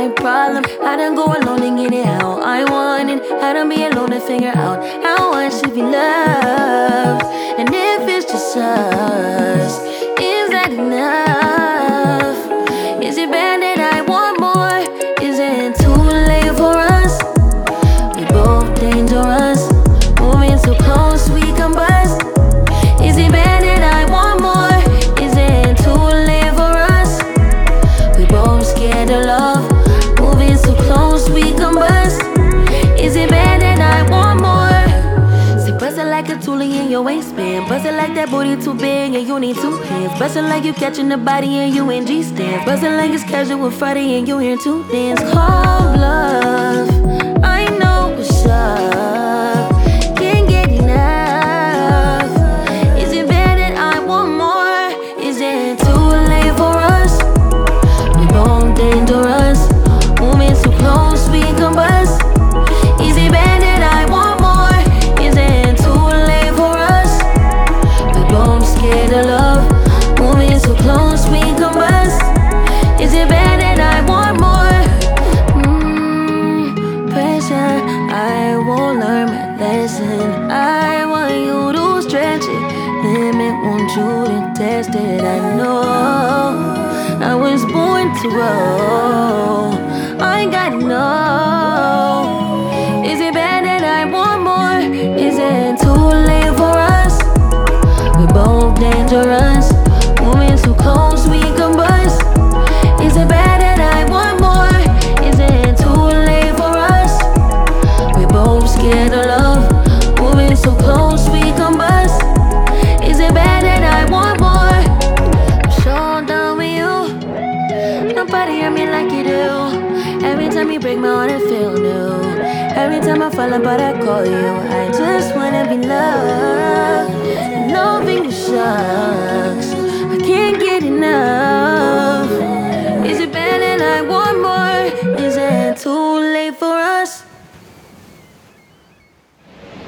my problem. I done go alone and get it how I want it. I done be alone and figure out how I should be loved. And if it's just us, is that enough? Is it bad that I want more? Is it too late for us? We both dangerous, moving so close we can bust. Is it bad that I want more? Is it too late for us? We both scared of love, moving so close we can bust. Is it bad that I want more? Say bust it like a toolie in your waistband. Bust it like that booty too big and you need two hands. Bust it like you catching the body and you in G stands. Bust it like it's casual Friday and you here to dance. Cold love, I know what's up. Can't get enough. Is it bad that I want more? Is it too late for us? We both dangerous, moving so close we can bust. Is it bad that I want more? Is it too late for us? We both scared of love, moving so close we can bust. Is it bad that I want more? Pressure, I won't learn my lesson. I want you to stretch it, limit, want you to test it. I know I was born to roll. I gotta know. Is it bad that I want more? Is it too late for us? We both dangerous, moving so close we can bust. Is it bad that I want more? Is it too late for us? We both scared of love, moving so close we can bust. Is it bad that I want more? I'm so done with you. Nobody hear me like you do. Every time you break my heart, I feel new. Every time I fall apart, I call you. I just wanna be loved, loving the sun.